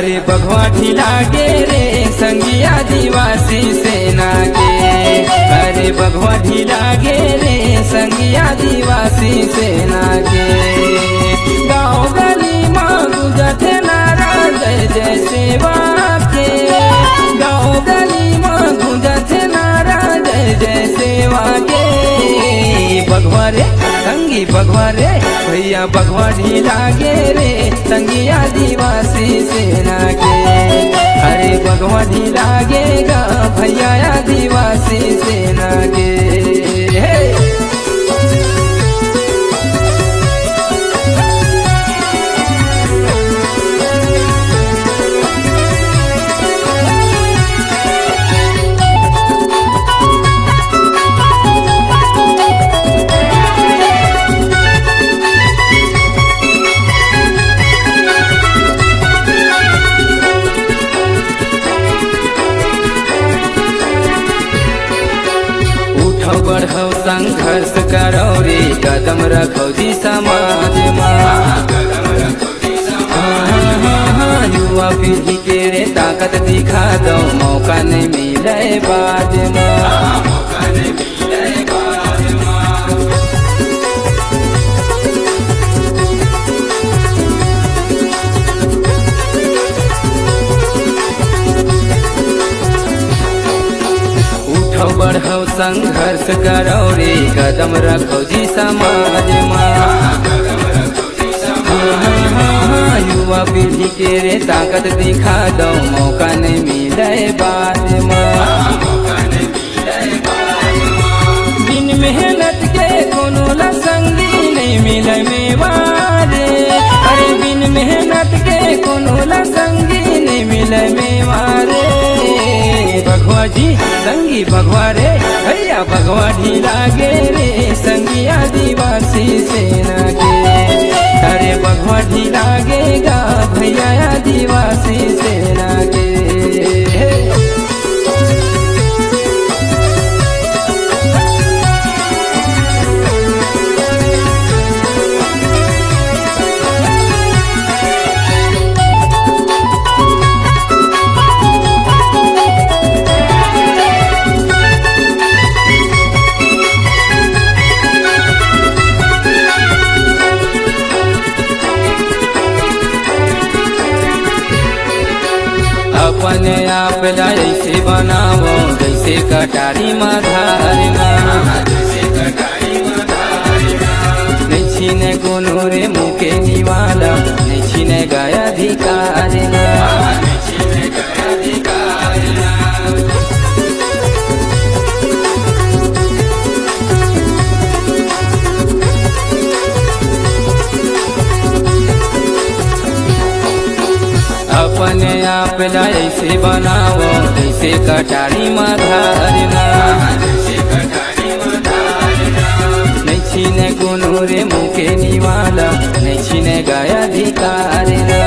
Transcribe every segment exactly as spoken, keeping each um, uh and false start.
अरे बघवा ढीला गे रे संगिया आदिवासी सेना के। अरे बघवा ढीला गे रे संगिया आदिवासी सेना के। गाँव गली माँ गुजरते नारा जय जय सेवा के। गाँव गली माँ गुजरते नारा जय जय सेवा के। बघवा रे संगी बघवा रे भैया बघवा ढीला गे रे संगिया आदिवासी सेना के। अरे बघवा ढीला गेगा भैया आदिवासी सेना के। बढ़ो संघर्ष करो रे कदम रखो जी समाज में। युवा पीढ़ी के रे ताकत दिखा दो मौका नहीं मिले बाद में। बढ़ो संघर्ष करो रे कदम रखो जी समाज में। युवा पीढ़ी के रे ताकत दिखा दो मौका नहीं मिले बाद में। बिन मेहनत के कोनो ला संगी नहीं मिले मेवारे। अरे बिन मेहनत के कोनो ला संगी नहीं मिले मेवारे। बघवा जी संगी बघवा रे भैया बघवा ढीला गे रे संगी आदिवासी सेना के। अरे बघवा ढीला गेगा भैया आदिवासी सेना के। अपने आप ला ऐसे बनावो जैसे कटारी माधारना। नहीं छीने कोनो रे मुके निवाला नहीं छीने गया अधिकारना। अपने आप ला ऐसे बनावो जैसे कटारी माधारना। नहीं छीने कोनो रे मुके निवाला नहीं छीने गया अधिकारना।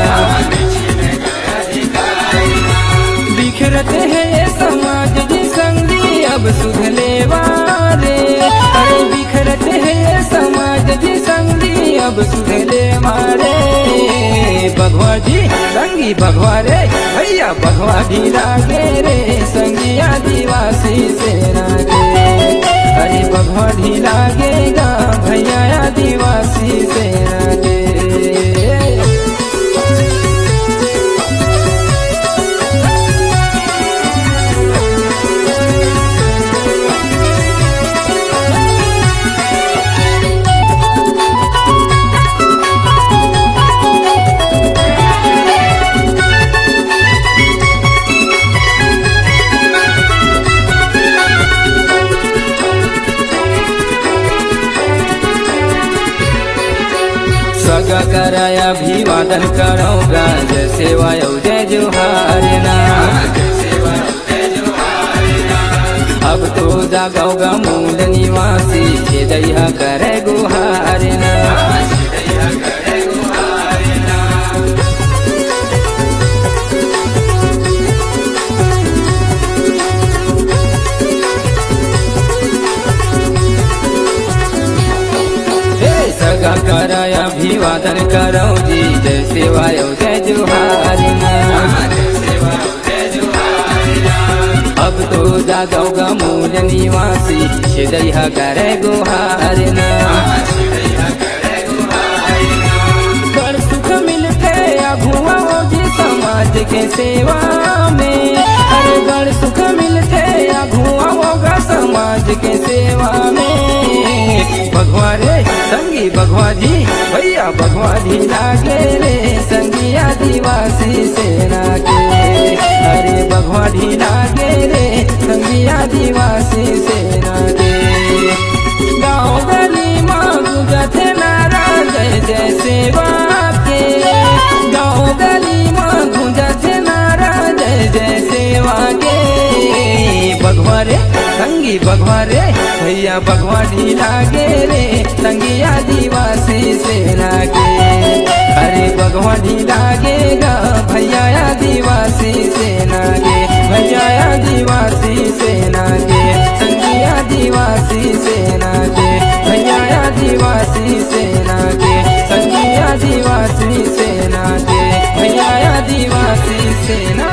बिखरते हैं ये समाज जी संगी अब सुधले वारे। अरे बिखरते हैं ये समाज जी संगी अब सुधले मारे। बघवा जी संगी बघवा रे भैया बघवा ढीला गे रे संगी आदिवासी सेना के। अरे बघवा ढीला गेगा भैया आदिवासी सेना के। सगा कराया अभिवादन करोगा जय सेवा जय जोहारना। अब तो जागोगा मूल निवासी दैया करे गुहारना। सगा कराया अभिवादन दर्शन करो जी जय सेवायो जय जोहार अब तो जागो गा मूल निवासी हृदय करे गुहार बड़ सुख मिलते अगुआ जी समाज के सेवा में अरे बड़ सुख मिलते अगुआ होगा समाज के सेवा में भगवा रे संगी भगवा जी भैया भगवा जी लागे रे संगी आदिवासी सेना के अरे भगवा जी लागे रे संगी आदिवासी सेना के गाँव गली माँ गुजते नारा जय जय सेवा के गाँव गली माँ गुजते नारा जय जय सेवा के भगवा रे संगी भगवा रे भैया भगवा ढी लागे रे संगी आदिवासी सेना के अरे भगवा ढी लागेगा भैया आदिवासी सेना के भैया आदिवासी सेना के संगी आदिवासी सेना के भैया आदिवासी सेना के संगी आदिवासी सेना के भैया आदिवासी सेना